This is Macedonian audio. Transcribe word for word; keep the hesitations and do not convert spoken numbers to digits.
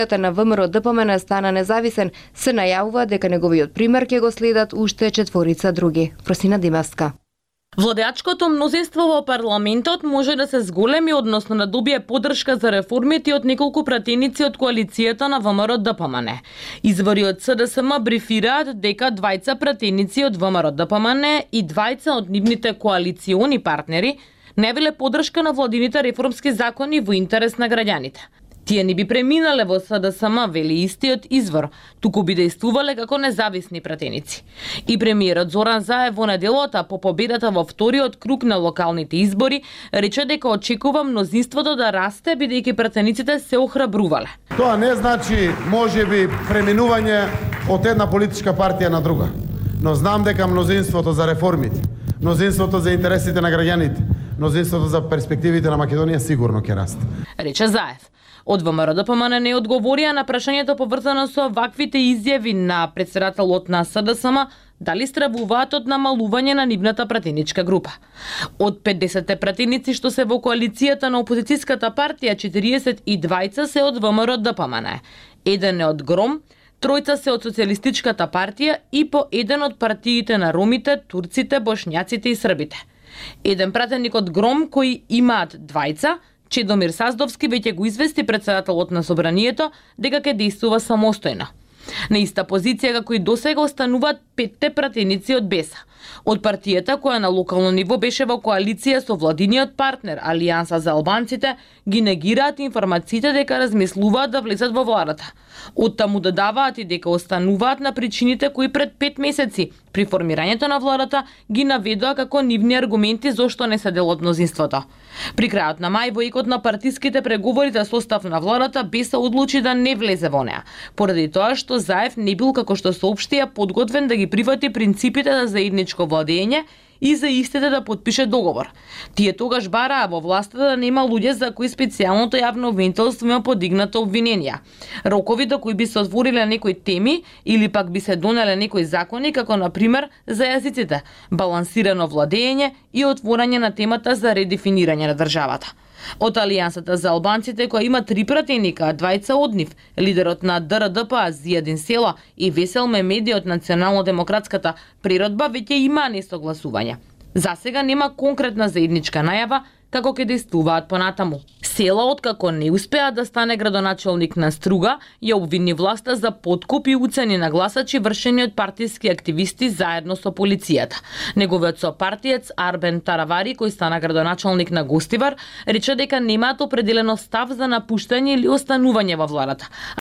на ВМРО Д П М Н стана независен, се најавува дека неговиот пример ќе го следат уште четворица други. Просина Димевска. Владеачкото мнозинство во парламентот може да се зголеми, односно да добие поддршка за реформите од неколку пратеници од коалицијата на В М Р Д П М Н. Извори од С Д С М брифираат дека двајца пратеници од В М Р Д П М Н и двајца од нивните коалициони партнери не биле поддршка на владините реформски закони во интерес на граѓаните. Тие не би преминале во С Д С М, вели истиот извор, туку би действувале како независни пратеници. И премиерот Зоран Заев во неделата по победата во вториот круг на локалните избори рече дека очекува мнозинството да расте бидејќи пратениците се охрабрувале. Тоа не значи можеби преминување од една политичка партија на друга, но знам дека мнозинството за реформите, мнозинството за интересите на граѓаните, мнозинството за перспективите на Македонија сигурно ќе расте, рече Заев. Од В М Р Д П М Н не одговорија на прашањето поврзано со ваквите изјави на претседателот на С Д С М дали стравуваат од намалување на нивната пратеничка група. Од петдесет пратеници што се во коалицијата на опозицијската партија, четириесет и двајца се од В М Р Д П М Н. Еден е од Гром, тројца се од Социјалистичката партија и по еден од партиите на ромите, турците, бошњаците и србите. Еден пратеник од Гром кои имаат двајца, Чедомир Саздовски веќе го извести претседателот на собранието дека ќе действува самостојно. На иста позиција како и досега остануваат петте пратеници од Беса. Од партијата која на локално ниво беше во коалиција со владиниот партнер Алијанса за албанците, ги негираат информациите дека размислуваат да влезат во владата. Оттаму додаваат и дека остануваат на причините кои пред пет месеци при формирањето на владата ги наведоа како нивни аргументи зошто не се дел од мнозинството. При крајот на мај во екот на партиските преговори за состав на владата Беса одлучи да не влезе во неа, поради тоа што Заев не бил, како што соопштија, подготвен да ги прифати принципите за заедничко владење и за истите да подпише договор. Тие тогаш бараа во властта да нема луѓе за кои специјалното јавно обвинителство има подигнато обвиненија. Рокови до кои би се отвориле некои теми или пак би се донеле некои закони, како на пример за јазиците, балансирано владење и отворање на темата за редефинирање на државата. Од Алијансата за албанците, која има три пратеника, двајца од нив, лидерот на Д Р Д П Зијадин Села и Весел Мемеди од Национално-демократската природба, веќе има несогласување. За сега нема конкретна заедничка најава како ќе действуваат понатаму. Села, откако не успеа да стане градоначалник на Струга, ја обвини власта за подкуп и уцени на гласачи вршени од партиски активисти заедно со полицијата. Неговиот сопартиец Арбен Таравари, кој стана градоначалник на Гостивар, рече дека немаат определено став за напуштање или останување во владата,